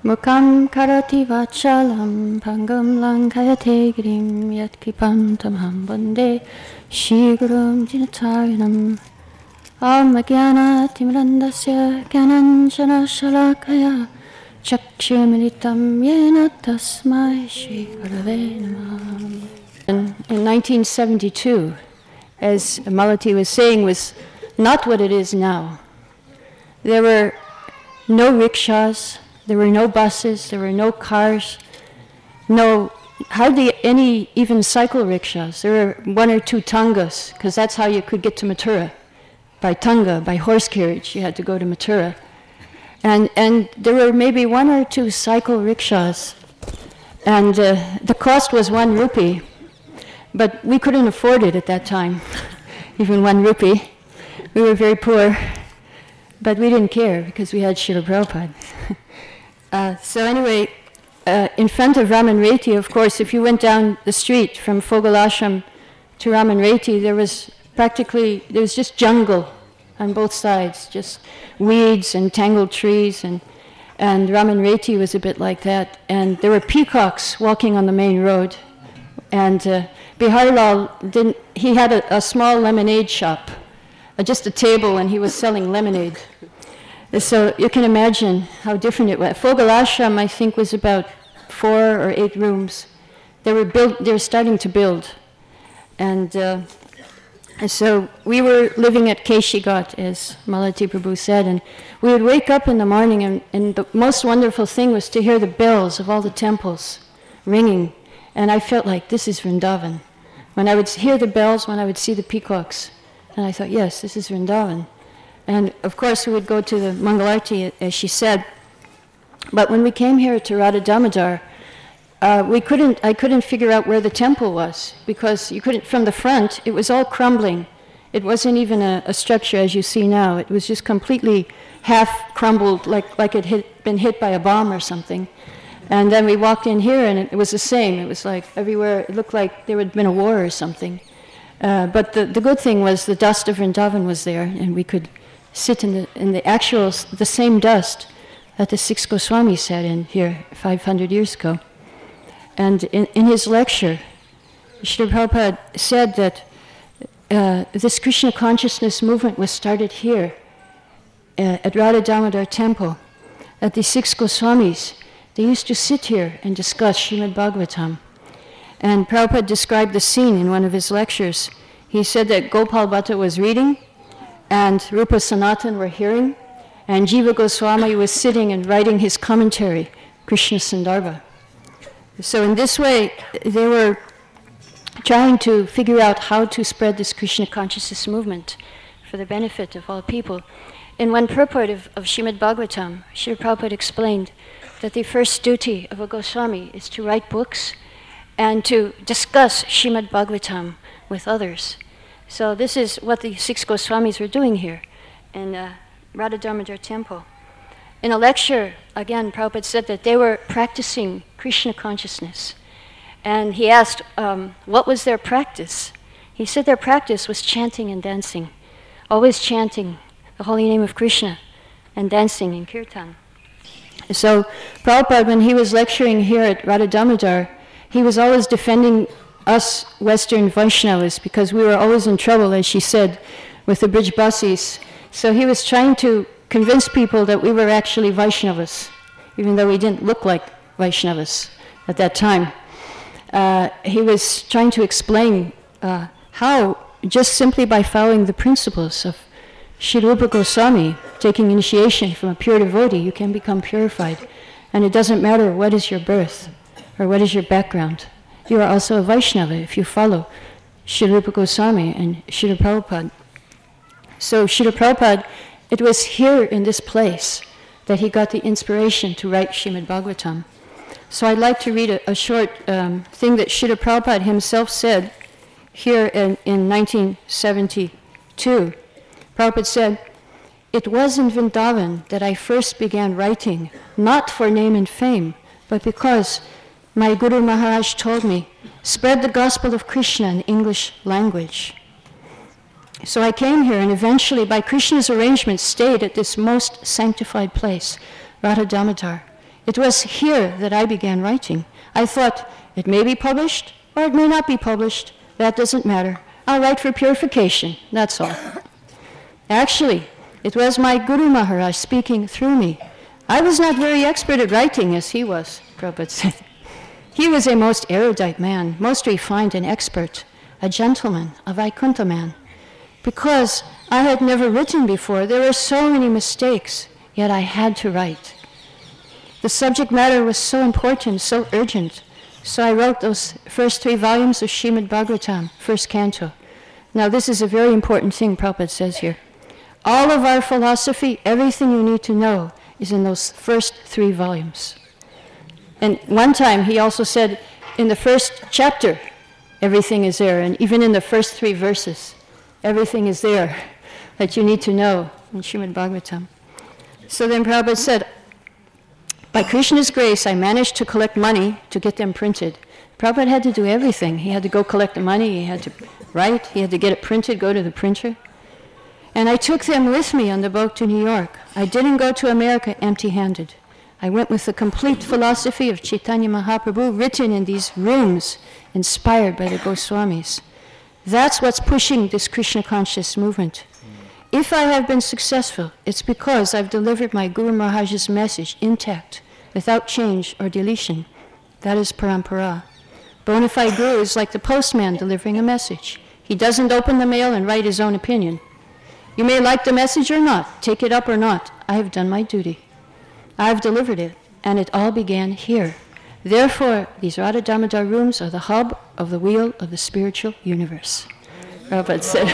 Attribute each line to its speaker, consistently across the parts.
Speaker 1: Mukam karati vachalam pangam lankayate girim yat kipam tamam bande shigurum jinatarinam Amagyanat timrandasya gyananjana shalakaya chakshumilitam yena tasmai shri gurave namah. In 1972, as Malati was saying, was not what it is now. There were no rickshaws, there were no buses, there were no cars, hardly any even cycle rickshaws. There were one or two tangas, because that's how you could get to Mathura. By tanga, by horse carriage, you had to go to Mathura. And there were maybe one or two cycle rickshaws, and the cost was 1 rupee, but we couldn't afford it at that time, even 1 rupee. We were very poor, but we didn't care because we had Srila Prabhupada. So anyway, in front of Raman Reti, of course, if you went down the street from Fogal Ashram to Raman Reti, there was just jungle on both sides, just weeds and tangled trees, and Raman Reti was a bit like that. And there were peacocks walking on the main road. And Biharlal he had a small lemonade shop, just a table, and he was selling lemonade. So you can imagine how different it was. Fogal Ashram, I think, was about 4 or 8 rooms. They were starting to build. And so we were living at Keshigat, as Malati Prabhu said, and we would wake up in the morning, and the most wonderful thing was to hear the bells of all the temples ringing. And I felt like, this is Vrindavan. When I would hear the bells, when I would see the peacocks, and I thought, yes, this is Vrindavan. And of course we would go to the Mangalarti, as she said. But when we came here to Radha Damodar, I couldn't figure out where the temple was, because you couldn't, from the front, it was all crumbling. It wasn't even a structure as you see now. It was just completely half crumbled, like it had been hit by a bomb or something. And then we walked in here, and it was the same. It was like everywhere, it looked like there had been a war or something. But the good thing was the dust of Vrindavan was there, and we could sit in the same dust that the 6 Goswamis sat in here 500 years ago. And in his lecture, Srila Prabhupada said that this Krishna consciousness movement was started here at Radha Damodar temple. At the 6 Goswamis, they used to sit here and discuss Srimad Bhagavatam. And Prabhupada described the scene in one of his lectures. He said that Gopal Bhatta was reading, and Rupa Sanatan were hearing, and Jiva Goswami was sitting and writing his commentary, Krishna Sandarbha. So in this way, they were trying to figure out how to spread this Krishna consciousness movement for the benefit of all people. In one purport of Srimad Bhagavatam, Srila Prabhupada explained that the first duty of a Goswami is to write books and to discuss Srimad Bhagavatam with others. So this is what the 6 Goswamis were doing here in Radha Damodar temple. In a lecture, again, Prabhupada said that they were practicing Krishna consciousness. And he asked, what was their practice? He said their practice was chanting and dancing, always chanting the holy name of Krishna and dancing in kirtan. So Prabhupada, when he was lecturing here at Radha Damodar, he was always defending us Western Vaishnavas, because we were always in trouble, as she said, with the Brijbasis. So he was trying to convince people that we were actually Vaishnavas, even though we didn't look like Vaishnavas at that time. He was trying to explain how, just simply by following the principles of Sri Rupa Goswami, taking initiation from a pure devotee, you can become purified. And it doesn't matter what is your birth or what is your background. You are also a Vaishnava if you follow Sri Rupa Goswami and Srila Prabhupada. So Srila Prabhupada, it was here in this place that he got the inspiration to write Srimad Bhagavatam. So I'd like to read a short thing that Srila Prabhupada himself said here in 1972. Prabhupada said, "It was in Vrindavan that I first began writing, not for name and fame, but because my Guru Maharaj told me, spread the gospel of Krishna in English language. So I came here and eventually, by Krishna's arrangement, stayed at this most sanctified place, Radha Damodar, It was here that I began writing. I thought, it may be published, or it may not be published. That doesn't matter. I'll write for purification, that's all. Actually, it was my Guru Maharaj speaking through me. I was not very expert at writing as he was, Prabhupada said. He was a most erudite man, most refined and expert, a gentleman, a Vaikuntha man. Because I had never written before, there were so many mistakes, yet I had to write. The subject matter was so important, so urgent, so I wrote those first 3 volumes of Srimad Bhagavatam, first canto. Now this is a very important thing Prabhupada says here. All of our philosophy, everything you need to know, is in those first 3 volumes. And one time he also said, in the first chapter, everything is there, and even in the first 3 verses, everything is there that you need to know in Srimad Bhagavatam. So then Prabhupada said, by Krishna's grace, I managed to collect money to get them printed. Prabhupada had to do everything. He had to go collect the money, he had to write, he had to get it printed, go to the printer. And I took them with me on the boat to New York. I didn't go to America empty-handed. I went with the complete philosophy of Chaitanya Mahaprabhu written in these rooms, inspired by the Goswamis. That's what's pushing this Krishna conscious movement. If I have been successful, it's because I've delivered my Guru Maharaj's message intact, without change or deletion. That is parampara. Bona fide Guru is like the postman delivering a message. He doesn't open the mail and write his own opinion. You may like the message or not, take it up or not. I have done my duty. I've delivered it, and it all began here. Therefore, these Radha Damodar rooms are the hub of the wheel of the spiritual universe. Prabhupada said.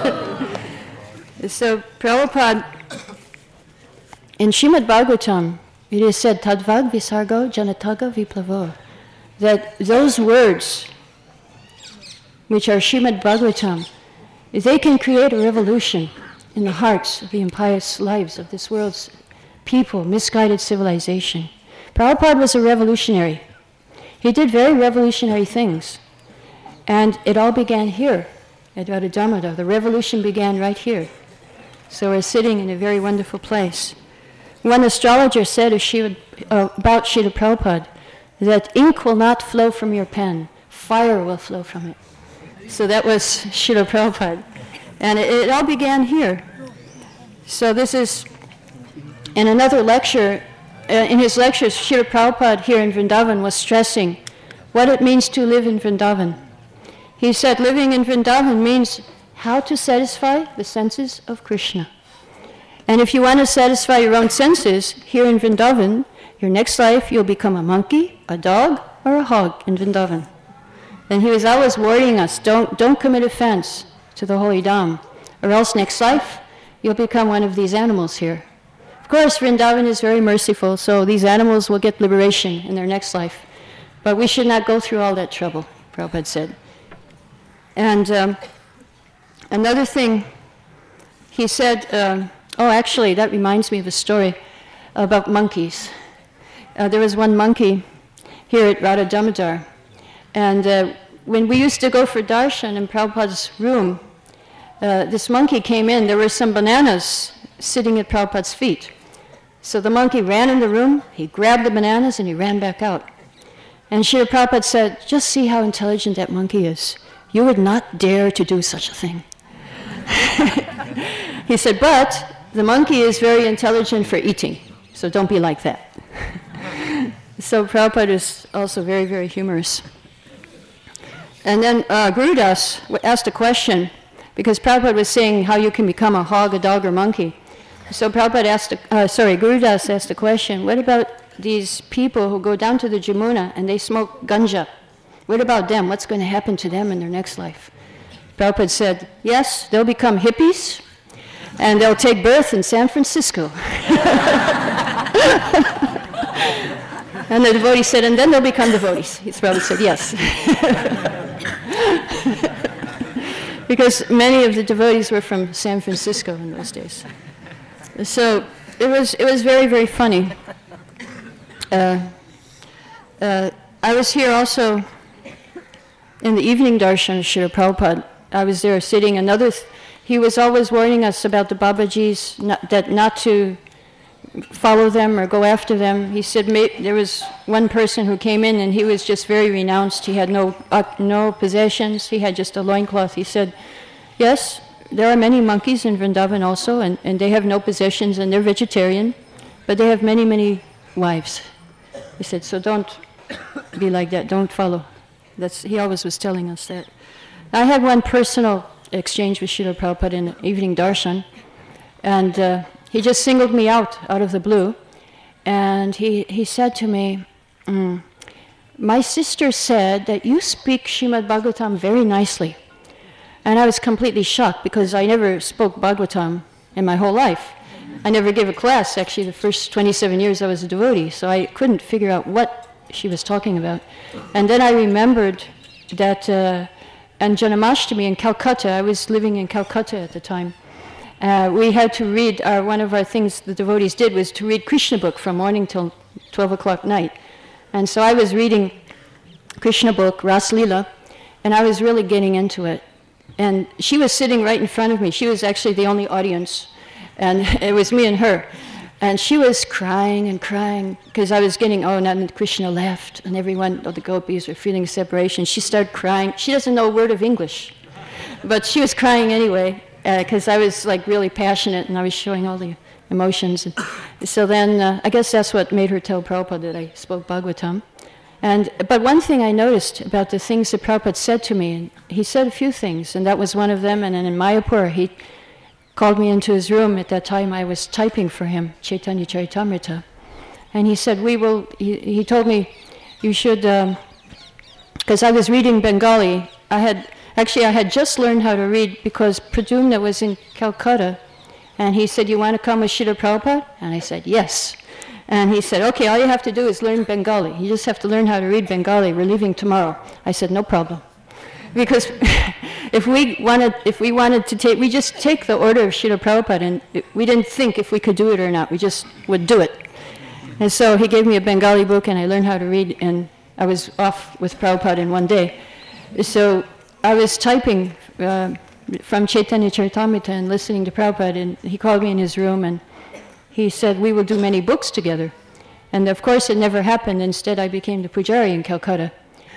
Speaker 1: So Prabhupada, in Srimad Bhagavatam, it is said, Tadvad visargo janataga viplavo, that those words, which are Srimad Bhagavatam, they can create a revolution in the hearts of the impious lives of this world's people, misguided civilization. Prabhupada was a revolutionary. He did very revolutionary things. And it all began here at Radha Damodar. The revolution began right here. So we're sitting in a very wonderful place. One astrologer said about Srila Prabhupada that ink will not flow from your pen, fire will flow from it. So that was Srila Prabhupada. And it all began here. So this is, in another lecture, in his lectures, Srila Prabhupada here in Vrindavan was stressing what it means to live in Vrindavan. He said living in Vrindavan means how to satisfy the senses of Krishna. And if you want to satisfy your own senses here in Vrindavan, your next life you'll become a monkey, a dog, or a hog in Vrindavan. And he was always warning us, don't commit offense to the holy Dham, or else next life you'll become one of these animals here. Of course, Vrindavan is very merciful, so these animals will get liberation in their next life. But we should not go through all that trouble, Prabhupada said. And another thing, he said, actually, that reminds me of a story about monkeys. There was one monkey here at Radha Damodar, and when we used to go for darshan in Prabhupada's room, this monkey came in. There were some bananas sitting at Prabhupada's feet. So the monkey ran in the room, he grabbed the bananas, and he ran back out. And Srila Prabhupada said, just see how intelligent that monkey is. You would not dare to do such a thing. He said, but the monkey is very intelligent for eating, so don't be like that. So Prabhupada is also very, very humorous. And then Gurudas asked a question, because Prabhupada was saying how you can become a hog, a dog, or monkey. So Prabhupada Gurudas asked a question, what about these people who go down to the Jamuna and they smoke ganja? What about them? What's going to happen to them in their next life? Prabhupada said, yes, they'll become hippies, and they'll take birth in San Francisco. And the devotee said, and then they'll become devotees. Prabhupada said, yes. Because many of the devotees were from San Francisco in those days. So it was very, very funny. I was here also in the evening darshan of Srila Prabhupada. I was there sitting. He was always warning us about the Babajis, not to follow them or go after them. He said there was one person who came in and he was just very renounced. He had no possessions. He had just a loincloth. He said, yes, there are many monkeys in Vrindavan also, and they have no possessions and they're vegetarian, but they have many, many wives. He said, so don't be like that, don't follow. He always was telling us that. I had one personal exchange with Srila Prabhupada in evening darshan, and he just singled me out of the blue, and he said to me, my sister said that you speak Srimad Bhagavatam very nicely. And I was completely shocked because I never spoke Bhagavatam in my whole life. I never gave a class, actually, the first 27 years I was a devotee, so I couldn't figure out what she was talking about. And then I remembered that on Janmashtami in Calcutta, I was living in Calcutta at the time, we had to read, one of our things the devotees did was to read Krishna book from morning till 12 o'clock night. And so I was reading Krishna book, Ras Leela, and I was really getting into it. And she was sitting right in front of me. She was actually the only audience, and it was me and her. And she was crying and crying, because I was getting, and Krishna left, and everyone, the gopis were feeling separation. She started crying. She doesn't know a word of English, but she was crying anyway, because I was like really passionate, and I was showing all the emotions. And so then, I guess that's what made her tell Prabhupada that I spoke Bhagavatam. But one thing I noticed about the things that Prabhupada said to me, and he said a few things, and that was one of them, and then in Mayapur, he called me into his room. At that time, I was typing for him, Chaitanya Charitamrita. And he said, he told me, you should, because I was reading Bengali. I had just learned how to read because Pradyumna was in Calcutta, and he said, you want to come with Srila Prabhupada? And I said, yes. And he said, okay, all you have to do is learn Bengali. You just have to learn how to read Bengali. We're leaving tomorrow. I said, no problem. Because if we wanted to take, we just take the order of Srila Prabhupada, and we didn't think if we could do it or not. We just would do it. And so he gave me a Bengali book, and I learned how to read, and I was off with Prabhupada in one day. So I was typing from Chaitanya Charitamrita and listening to Prabhupada, and he called me in his room, and he said, we will do many books together. And of course, it never happened. Instead, I became the Pujari in Calcutta.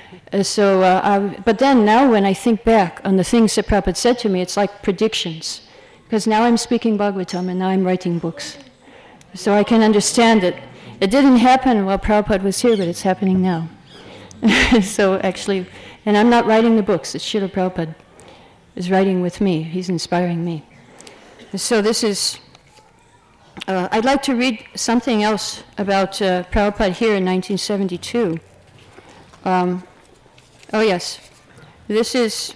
Speaker 1: But then now when I think back on the things that Prabhupada said to me, it's like predictions. Because now I'm speaking Bhagavatam, and now I'm writing books. So I can understand it. It didn't happen while Prabhupada was here, but it's happening now. So actually, and I'm not writing the books, it's Srila Prabhupada is writing with me. He's inspiring me. So this is... I'd like to read something else about Prabhupada here in 1972. Oh yes, this is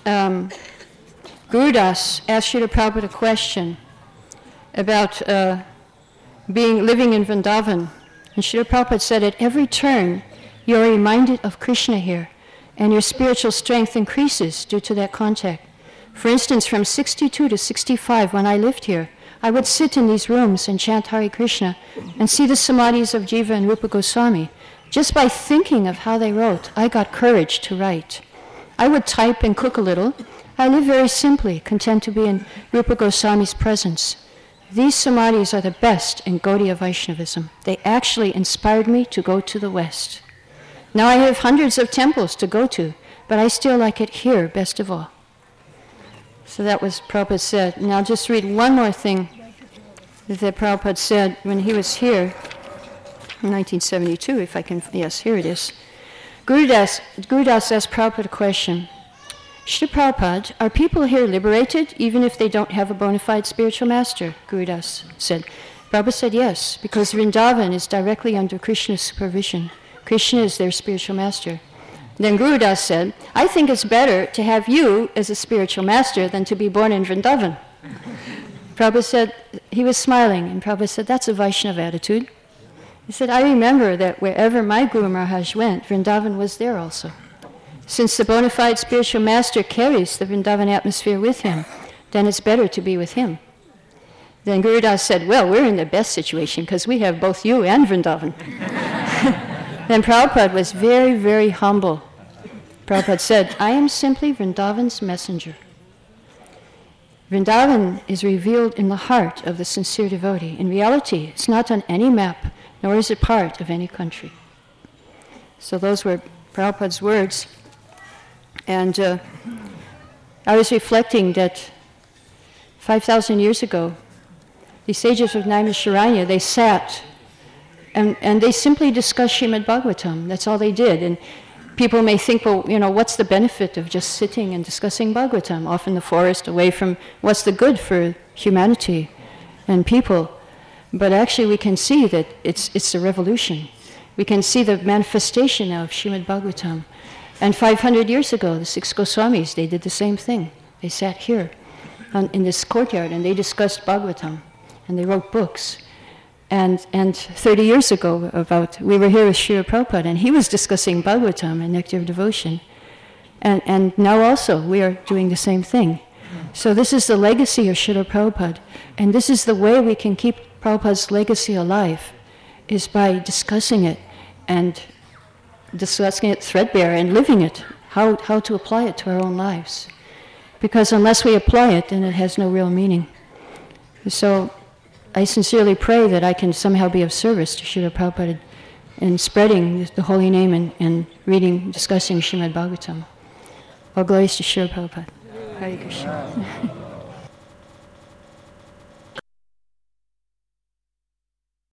Speaker 1: Gurudas asked Srila Prabhupada a question about living in Vrindavan. And Srila Prabhupada said, at every turn you are reminded of Krishna here, and your spiritual strength increases due to that contact. For instance, from 62 to 65, when I lived here, I would sit in these rooms and chant Hare Krishna and see the samadhis of Jiva and Rupa Goswami. Just by thinking of how they wrote, I got courage to write. I would type and cook a little. I live very simply, content to be in Rupa Goswami's presence. These samadhis are the best in Gaudiya Vaishnavism. They actually inspired me to go to the West. Now I have hundreds of temples to go to, but I still like it here best of all. So that was Prabhupada said. And I'll just read one more thing that Prabhupada said when he was here in 1972, if I can, yes, here it is. Gurudas asked Prabhupada a question. Shri Prabhupada, are people here liberated even if they don't have a bona fide spiritual master? Gurudas said. Prabhupada said yes, because Vrindavan is directly under Krishna's supervision. Krishna is their spiritual master. Then Gurudas said, I think it's better to have you as a spiritual master than to be born in Vrindavan. Prabhupada said, he was smiling, and Prabhupada said, that's a Vaishnava attitude. He said, I remember that wherever my Guru Maharaj went, Vrindavan was there also. Since the bona fide spiritual master carries the Vrindavan atmosphere with him, then it's better to be with him. Then Gurudas said, well, we're in the best situation because we have both you and Vrindavan. Then Prabhupada was very, very humble. Prabhupada said, I am simply Vrindavan's messenger. Vrindavan is revealed in the heart of the sincere devotee. In reality, it's not on any map, nor is it part of any country. So those were Prabhupada's words. And I was reflecting that 5,000 years ago, the sages of Naimisharanya, they sat and they simply discussed Srimad Bhagavatam. That's all they did. And people may think, well, what's the benefit of just sitting and discussing Bhagavatam off in the forest, away from what's the good for humanity and people? But actually we can see that it's a revolution. We can see the manifestation now of Srimad Bhagavatam. And 500 years ago, the 6 Goswamis, they did the same thing. They sat here in this courtyard and they discussed Bhagavatam and they wrote books. And 30 years ago, we were here with Srila Prabhupada, and he was discussing Bhagavatam and Nectar of Devotion. And now also we are doing the same thing. So this is the legacy of Srila Prabhupada. And this is the way we can keep Prabhupada's legacy alive, is by discussing it and discussing it threadbare and living it, how to apply it to our own lives. Because unless we apply it, then it has no real meaning. So I sincerely pray that I can somehow be of service to Srila Prabhupada in spreading the holy name and reading, discussing Srimad Bhagavatam. All glories to Srila Prabhupada. Hare Krishna.